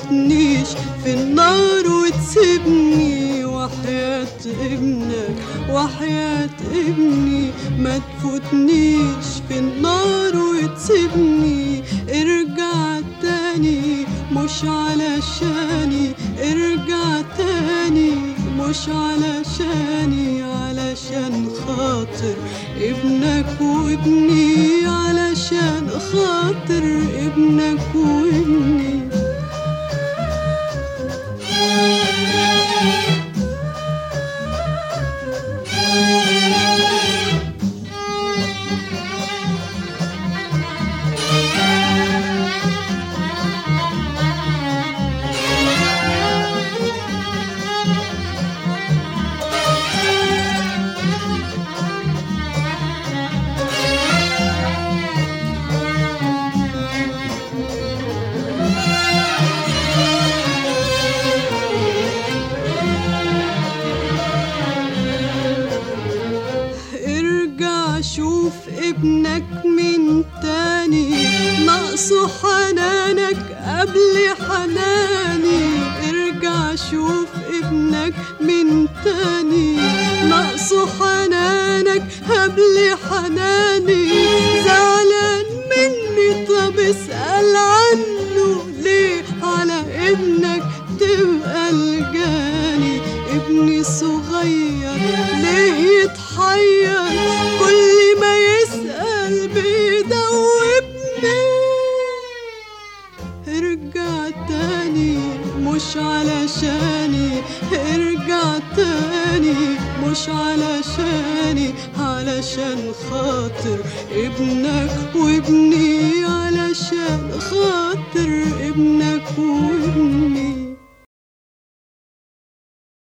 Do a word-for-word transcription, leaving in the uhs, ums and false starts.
تفوتنيش في النار وتسيبني، وحياة ابنك وحياة ابني ما تفوتنيش في النار وتسيبني. ارجع تاني مش علشاني، ارجع تاني مش علشاني، علشان خاطر ابنك وابني، علشان خاطر ابنك وابني. شوف ابنك من تاني، ناقصه حنانك قبل حناني. ارجع شوف ابنك من تاني، ناقصه حنانك قبل حناني. زعلان مني طب اسأل عنه ليه، على ابنك تبقى الجاني. ابني صغير ليه يتحير، كل ما يسأل بيدوبني. ارجع تاني مش علشاني، ارجع تاني مش علشاني، علشان خاطر ابنك وابني، علشان خاطر ابنك وابني.